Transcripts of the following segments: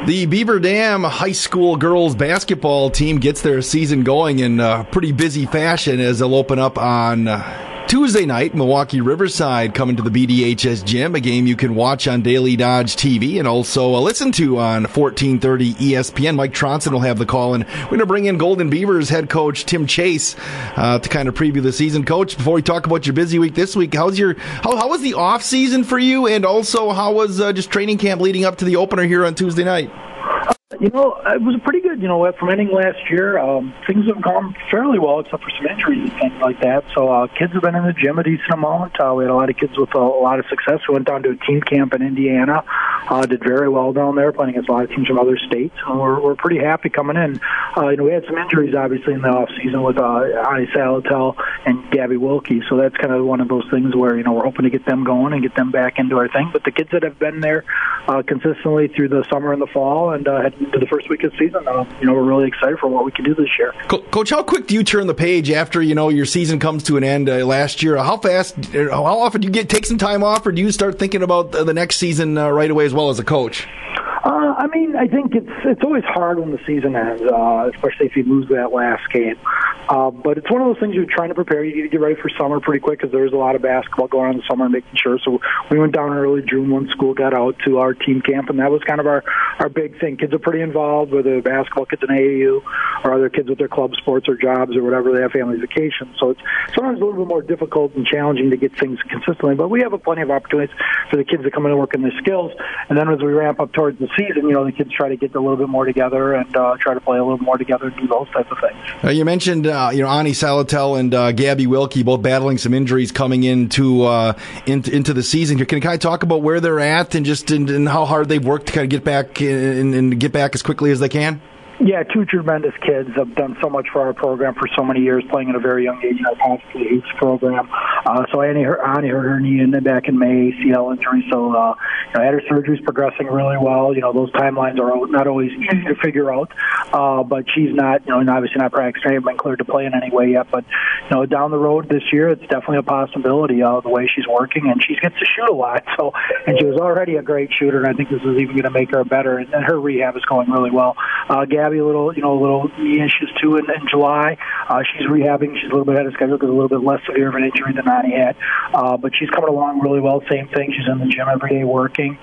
The Beaver Dam High School girls basketball team gets their season going in pretty busy fashion as they'll open up on Tuesday night. Milwaukee Riverside coming to the BDHS gym, a game you can watch on Daily Dodge TV and also listen to on 1430 ESPN. Mike Tronson will have the call, and we're going to bring in Golden Beavers head coach Tim Chase to kind of preview the season. Coach, before we talk about your busy week this week, how was the off season for you, and also how was just training camp leading up to the opener here on Tuesday night? It was pretty good. From ending last year, things have gone fairly well, except for some injuries and things like that. So kids have been in the gym a decent amount. We had a lot of kids with a lot of success. We went down to a team camp in Indiana, did very well down there, playing against a lot of teams from other states. And we're pretty happy coming in. We had some injuries, obviously, in the off season with Ani Salatel and Gabby Wilkie. So that's kind of one of those things where we're hoping to get them going and get them back into our thing. But the kids that have been there consistently through the summer and the fall and heading into the first week of the season, we're really excited for what we can do this year. Coach, how quick do you turn the page after your season comes to an end last year? How often do you take some time off, or do you start thinking about the next season right away as well as a coach? I think it's always hard when the season ends, especially if you lose that last game. But it's one of those things you're trying to prepare. You need to get ready for summer pretty quick because there's a lot of basketball going on in the summer and making sure. So we went down in early June when school got out to our team camp, and that was kind of our big thing. Kids are pretty involved, whether basketball kids in AAU or other kids with their club sports or jobs or whatever. They have family vacations. So it's sometimes a little bit more difficult and challenging to get things consistently. But we have plenty of opportunities for the kids to come in and work on their skills. And then as we ramp up towards the season, the kids try to get a little bit more together and try to play a little more together and do those types of things. You mentioned Ani Salatel and Gabby Wilkie both battling some injuries coming into the season here. Can you kind of talk about where they're at and how hard they've worked to kind of get back and get back as quickly as they can? Yeah, two tremendous kids have done so much for our program for so many years, playing at a very young age in our Pacific Hoops program. So Ani hurt her knee back in May, ACL injury. So had her surgery's progressing really well. Those timelines are not always easy to figure out. But she's not, obviously not practicing, been cleared to play in any way yet. But down the road this year, it's definitely a possibility. The way she's working, and she gets to shoot a lot. So, and she was already a great shooter, and I think this is even going to make her better. And her rehab is going really well. Gabby, a little knee issues too in July. She's rehabbing. She's a little bit ahead of schedule because a little bit less severe of an injury than Ani had. But she's coming along really well. Same thing. She's in the gym every day working.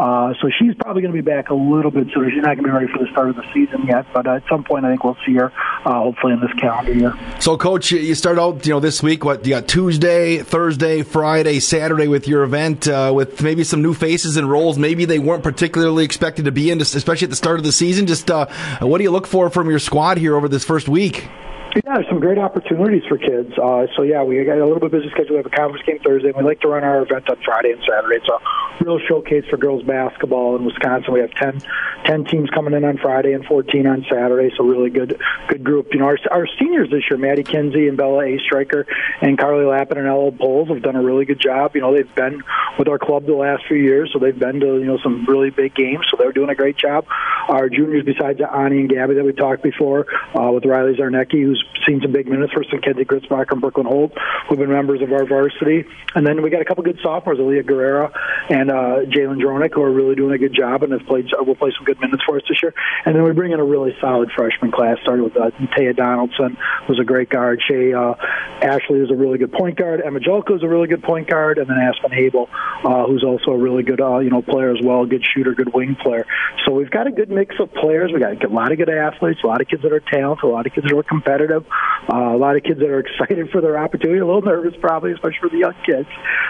So she's probably going to be back a little bit sooner. She's not going to be ready for the start of the season yet, but at some point I think we'll see her hopefully in this calendar year. So, Coach, you start out this week. What you got? Tuesday, Thursday, Friday, Saturday with your event with maybe some new faces and roles. Maybe they weren't particularly expected to be in, especially at the start of the season. Just what do you look for from your squad here over this first week? Yeah, some great opportunities for kids. We got a little bit busy schedule. We have a conference game Thursday, and we like to run our event on Friday and Saturday. It's a real showcase for girls basketball in Wisconsin. We have 10 teams coming in on Friday and 14 on Saturday, so really good group. Our seniors this year, Maddie Kinsey and Bella A. Striker and Carly Lappin and Ella Bowles have done a really good job. They've been with our club the last few years, so they've been to some really big games, so they're doing a great job. Our juniors, besides Ani and Gabby that we talked before, with Riley Zarnecki, who's seen some big minutes for some kids at Gritzbacher and Brooklyn Holt, who've been members of our varsity. And then we got a couple good sophomores, Aaliyah Guerrera and Jalen Dronick, who are really doing a good job and will play some good minutes for us this year. And then we bring in a really solid freshman class, started with Taya Donaldson, who's a great guard. Shay Ashley is a really good point guard. Emma Jolko is a really good point guard. And then Aspen Abel, who's also a really good player as well, good shooter, good wing player. So we've got a good mix of players. We got a lot of good athletes, a lot of kids that are talented, a lot of kids that are competitive. A lot of kids that are excited for their opportunity, a little nervous probably, especially for the young kids.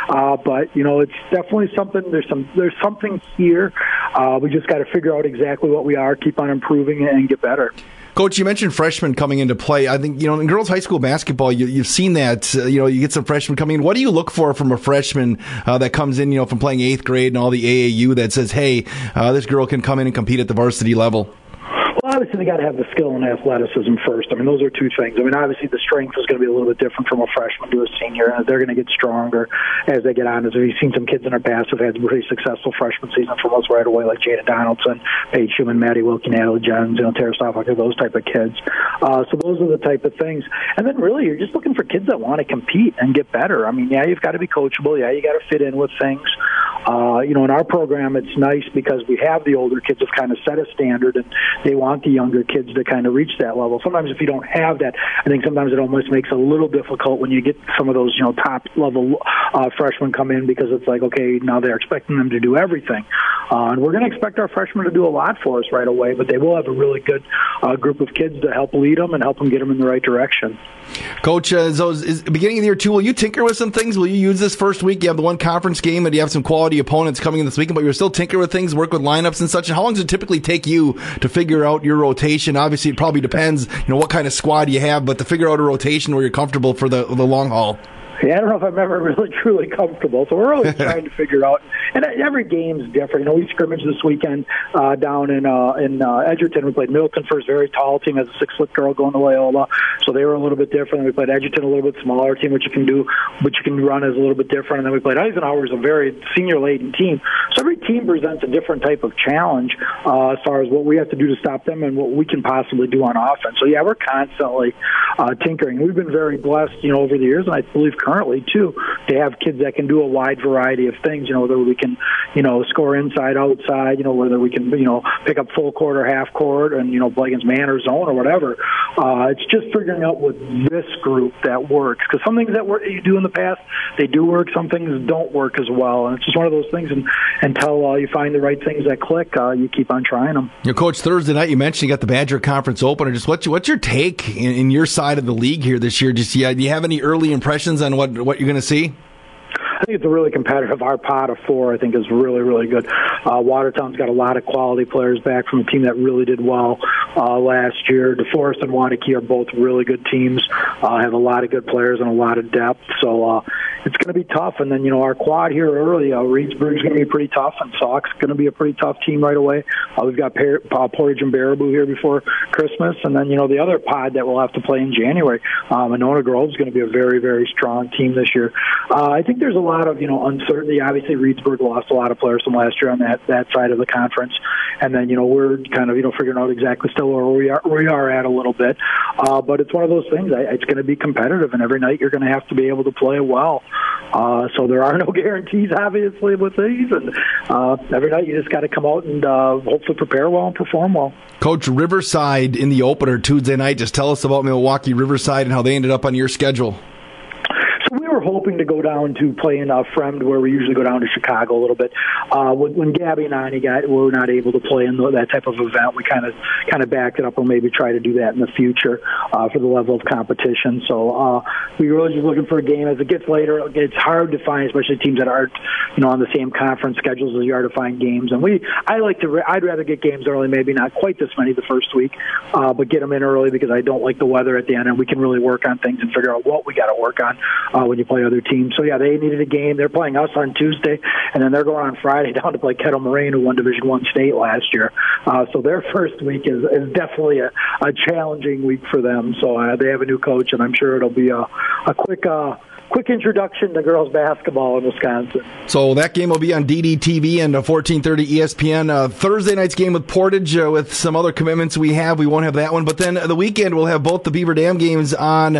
But it's definitely something. There's something here. We just got to figure out exactly what we are, keep on improving, and get better. Coach, you mentioned freshmen coming into play. I think, in girls high school basketball, you've seen that, you get some freshmen coming in. What do you look for from a freshman that comes in, from playing 8th grade and all the AAU that says, hey, this girl can come in and compete at the varsity level? Well, obviously, they got to have the skill and athleticism first. Those are two things. Obviously, the strength is going to be a little bit different from a freshman to a senior, and they're going to get stronger as they get on. As we've seen some kids in our past have had pretty successful freshman season from us right away, like Jada Donaldson, Paige Schumann, Maddie Wilkie, Natalie Jens, Tara Stoffaker, those type of kids. So those are the type of things. And then really, you're just looking for kids that want to compete and get better. You've got to be coachable. Yeah, you got to fit in with things. In our program, it's nice because we have the older kids have kind of set a standard, and they want the younger kids to kind of reach that level. Sometimes if you don't have that, I think sometimes it almost makes it a little difficult when you get some of those, top-level freshmen come in, because it's like, okay, now they're expecting them to do everything. And we're going to expect our freshmen to do a lot for us right away, but they will have a really good group of kids to help lead them and help them get them in the right direction. Coach, is beginning of the year, too, will you tinker with some things? Will you use this first week? You have the one conference game, and you have some quality opponents coming in this weekend, but you'll still tinker with things, work with lineups and such. And how long does it typically take you to figure out your rotation? Obviously, it probably depends, what kind of squad you have, but to figure out a rotation where you're comfortable for the long haul. Yeah, I don't know if I'm ever really truly comfortable, so we're always trying to figure out. And every game's different. We scrimmaged this weekend down in Edgerton. We played Milton First, very tall team, has a 6-foot girl going to Loyola, so they were a little bit different. We played Edgerton, a little bit smaller team, which you can run is a little bit different. And then we played Eisenhower, is a very senior-laden team. So every team presents a different type of challenge as far as what we have to do to stop them and what we can possibly do on offense. So yeah, we're constantly tinkering. We've been very blessed, over the years, and I believe currently too, to have kids that can do a wide variety of things. Whether we can, score inside, outside. Whether we can, pick up full court or half court, and play against man or zone or whatever. It's just figuring out with this group that works. Because some things that you do in the past, they do work. Some things don't work as well, and it's just one of those things. And until you find the right things that click, you keep on trying them. Coach, Thursday night you mentioned you got the Badger Conference opener. Just what's your take in your side of the league here this year? Do you have any early impressions on what you're going to see? I think it's a really competitive. Our pot of 4, I think, is really, really good. Watertown's got a lot of quality players back from a team that really did well last year. DeForest and Waunakee are both really good teams, have a lot of good players and a lot of depth. So it's going to be tough. And then, our quad here early, Reedsburg's going to be pretty tough, and Sauk's going to be a pretty tough team right away. We've got Portage and Baraboo here before Christmas. And then, the other pod that we'll have to play in January, Monona Grove's going to be a very, very strong team this year. I think there's a lot of, uncertainty. Obviously, Reedsburg lost a lot of players from last year on that side of the conference. And then, we're kind of, figuring out exactly still where we are at a little bit. But it's one of those things. It's going to be competitive, and every night you're going to have to be able to play well. So there are no guarantees, obviously, with these. And every night you just got to come out and hopefully prepare well and perform well. Coach, Riverside in the opener Tuesday night. Just tell us about Milwaukee Riverside and how they ended up on your schedule. Hoping to go down to play in Fremd, where we usually go down to Chicago a little bit. When Gabby and I were not able to play in that type of event, we kind of backed it up, and maybe try to do that in the future for the level of competition. So we were really just looking for a game. As it gets later, it's hard to find, especially teams that aren't on the same conference schedules as you are, to find games. And I'd rather get games early, maybe not quite this many the first week, but get them in early, because I don't like the weather at the end, and we can really work on things and figure out what we got to work on when you play other teams. So yeah, they needed a game. They're playing us on Tuesday, and then they're going on Friday down to play Kettle Moraine, who won Division I state last year. So their first week is definitely a challenging week for them. So they have a new coach, and I'm sure it'll be a quick introduction to girls basketball in Wisconsin. So that game will be on DDTV and 1430 ESPN. Thursday night's game with Portage, with some other commitments we won't have that one. But then the weekend we'll have both the Beaver Dam games on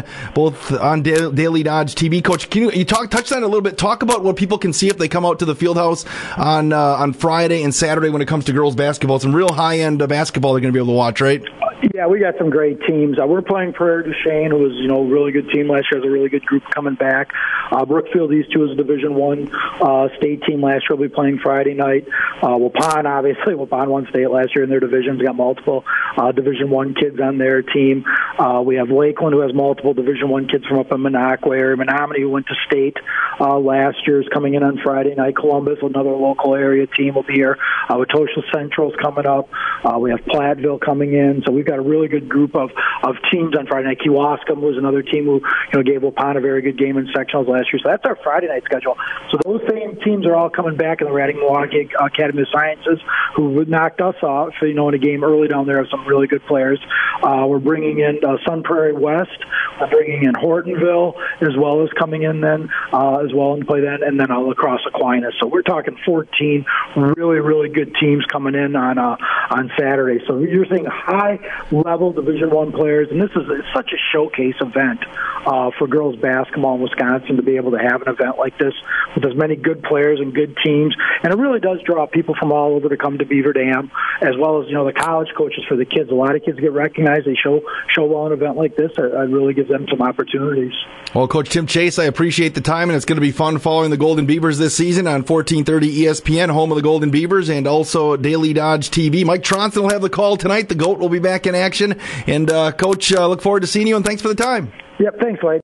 Daily Dodge TV. Coach, can you touch on it a little bit? Talk about what people can see if they come out to the Fieldhouse on Friday and Saturday when it comes to girls basketball. Some real high-end basketball they're going to be able to watch, right? Yeah, we got some great teams. We're playing Prairie du Chien, who was, a really good team last year. Has a really good group coming back. Brookfield East, who was a Division I state team last year, will be playing Friday night. Waupun, obviously, Waupun won state last year in their divisions. Got multiple Division I kids on their team. We have Lakeland, who has multiple Division I kids from up in Minocqua area. Menominee, who went to state last year, is coming in on Friday night. Columbus, another local area team, will be here. Wautoshia Central's coming up. We have Platteville coming in. So we've got a really good group of teams on Friday night. Kewaskum was another team who gave Waupun a very good game in sectionals last year. So that's our Friday night schedule. So those same teams are all coming back, and we're adding Milwaukee Academy of Sciences, who knocked us off, in a game early down there, have some really good players. We're bringing in Sun Prairie West. We're bringing in Hortonville, as well as coming in then as well and play that, and then La Crosse Aquinas. So we're talking 14 really, really good teams coming in on on Saturday. So you're seeing high-level Division I players, and this is such a showcase event for girls basketball in Wisconsin to be able to have an event like this with as many good players and good teams. And it really does draw people from all over to come to Beaver Dam, as well as, the college coaches for the kids. A lot of kids get recognized. They show well an event like this. It really gives them some opportunities. Well, Coach Tim Chase, I appreciate the time, and it's going to be fun following the Golden Beavers this season on 1430 ESPN, home of the Golden Beavers, and also Daily Dodge TV. Mike Tronson will have the call tonight. The GOAT will be back in action. And, Coach, look forward to seeing you, and thanks for the time. Yep, thanks, Wade.